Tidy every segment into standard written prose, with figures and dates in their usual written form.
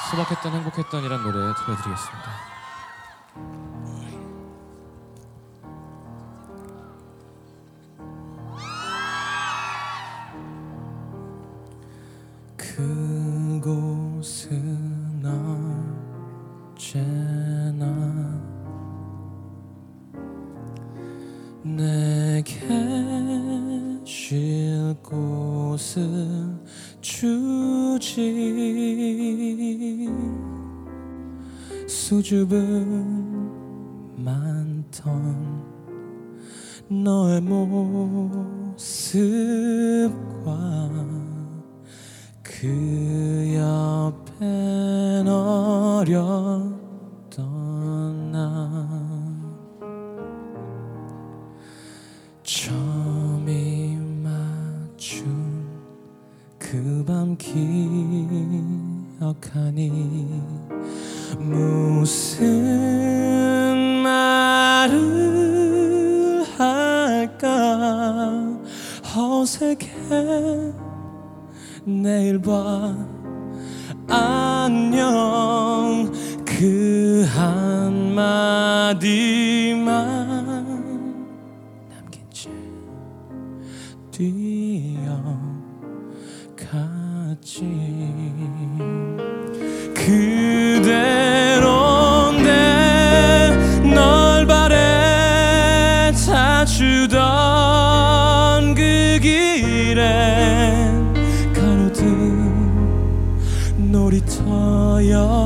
소박했던 행복했던이란 노래 들려드리겠습니다. 그곳은 언제나 내게 쉴 곳을 주지. 수줍음 많던 너의 모습과 그 옆엔 어렸던 나 처음이 맞춘 그 밤 기억하니 무슨 말을 할까 어색해. 내일 봐 안녕 그 한마디만 남긴 채 뛰어갔지. 그대로인데 널 바래다주던 그 길에 놀이터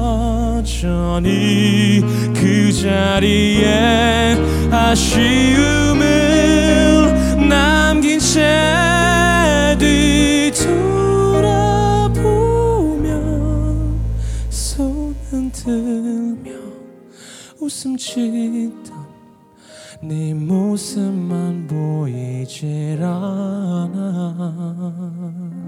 여전히 그 자리에 아쉬움을 남긴 채 뒤돌아보며 손 흔들며 웃음 짓던 네 모습만 보이질 않아.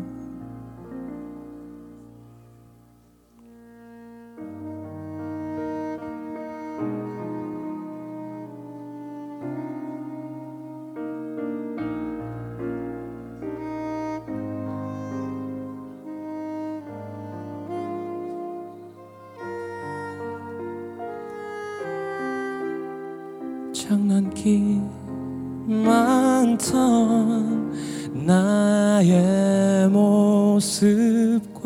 장난기 많던 나의 모습과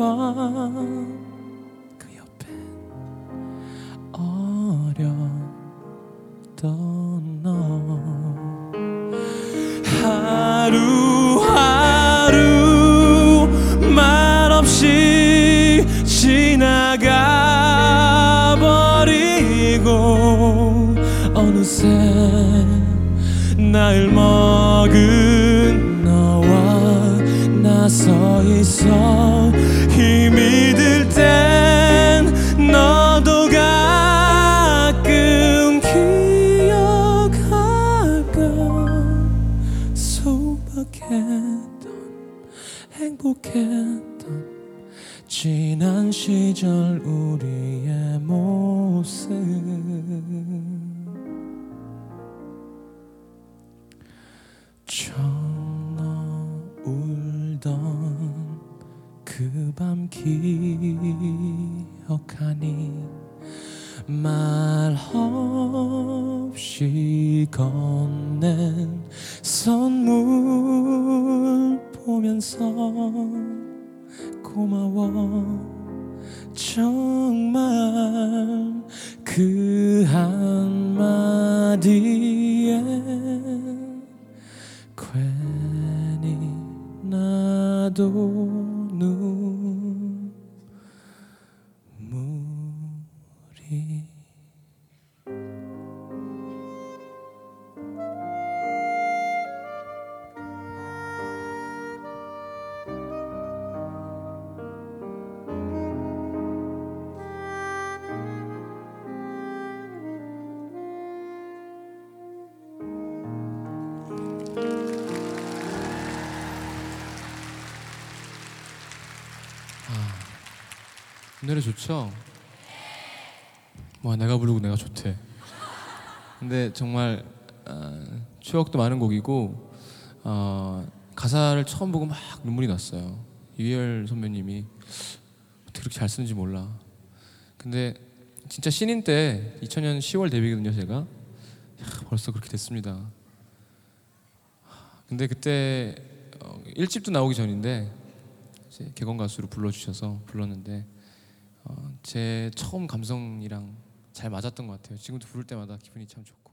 그 옆에 어렸던 너 하루하루 말없이 지나가 버리고 어느새 나을 먹은 너와 나 서 있어. 힘이 들 땐 너도 가끔 기억할까. 소박했던 행복했던 지난 시절 우리의 모습. 전화 울던 그 밤 기억하니 말 없이 건넨 선물 보면서 고마워 정말 그 한마디에 괜히 나도 눈물이 이 노래 좋죠? 와, 내가 부르고 내가 좋대. 근데 정말 추억도 많은 곡이고 가사를 처음 보고 막 눈물이 났어요. 유희열 선배님이 어떻게 그렇게 잘 쓰는지 몰라. 근데 진짜 신인 때 2000년 10월 데뷔거든요 제가. 벌써 그렇게 됐습니다. 근데 그때 1집도 나오기 전인데 이제 객원 가수로 불러주셔서 불렀는데 제 처음 감성이랑 잘 맞았던 것 같아요. 지금도 부를 때마다 기분이 참 좋고.